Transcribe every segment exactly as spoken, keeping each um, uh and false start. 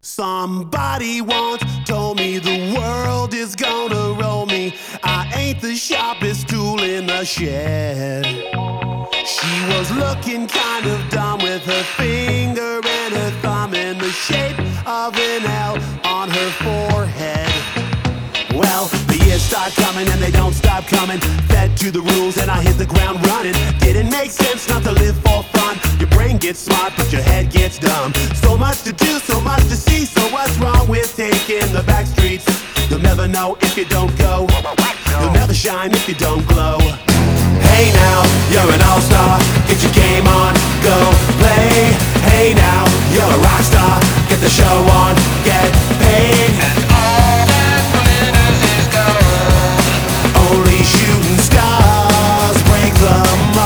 Somebody once told me the world is gonna roll me. I ain't the sharpest tool in the shed. She was looking kind of dumb with her finger and her thumb in the shape of an L on her forehead. Well, the years start coming and they don't stop coming. Fed to the rules and I hit the ground running. Didn't make sense not to live for fun. Your brain gets smart but your head gets dumb. So much to do, so much to see. So what's wrong with taking the back streets? You'll never know if you don't go. You'll never shine if you don't glow. Hey now, you're an all-star. Get your game on, go play. Hey now, you're a rock star. Get the show on, get paid. And all that glitters is gold. Only shooting stars break the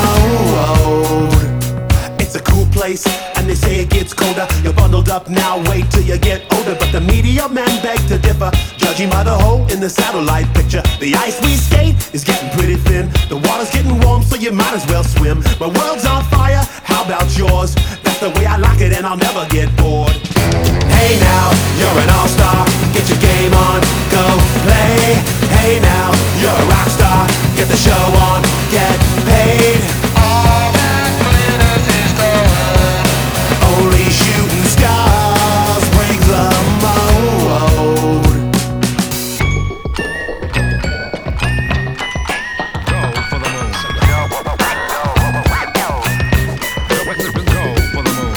mold. It's a cool place, and they say it gets colder. You're bundled up now, wait till you get older. But the media men beg to differ, judging by the hole in the satellite picture. The ice we skate is getting pretty thin. The water's getting warm, so you might as well swim. My world's on fire, how about yours? That's the way I like it, and I'll never get bored. Hey now, you're an all-star. Get your game on, go play. Hey now, you're a rock star. Get the show on, get paid. All that glitters is gold. Only shooting stars break the mold. Go for the moon. Go for the moon.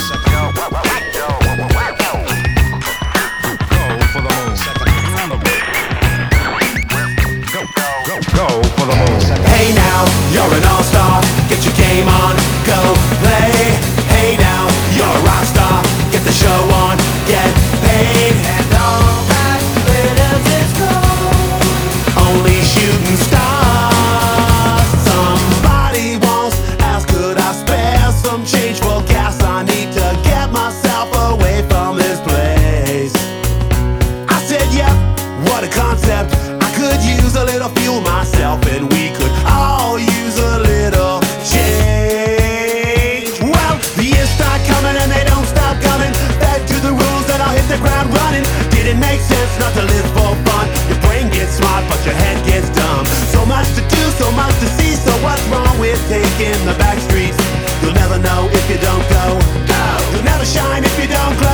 Go for the moon. Hey now, you're an all-star. Get your game on, go play. Hey now, you're a rock star. Get the show on, get paid. And all that glitters is gold. Only shooting stars. Somebody once asked, could I spare some change for gas? I need to get myself away from this place. I said, yep, what a concept. I could use a little fuel myself, and we could all use a little change. Well, the years start coming and they don't stop coming. Fed to the rules and I'll hit the ground running. Didn't make sense not to live for fun. Your brain gets smart but your head gets dumb. So much to do, so much to see. So what's wrong with taking the back streets? You'll never know if you don't go. You'll never shine if you don't glow.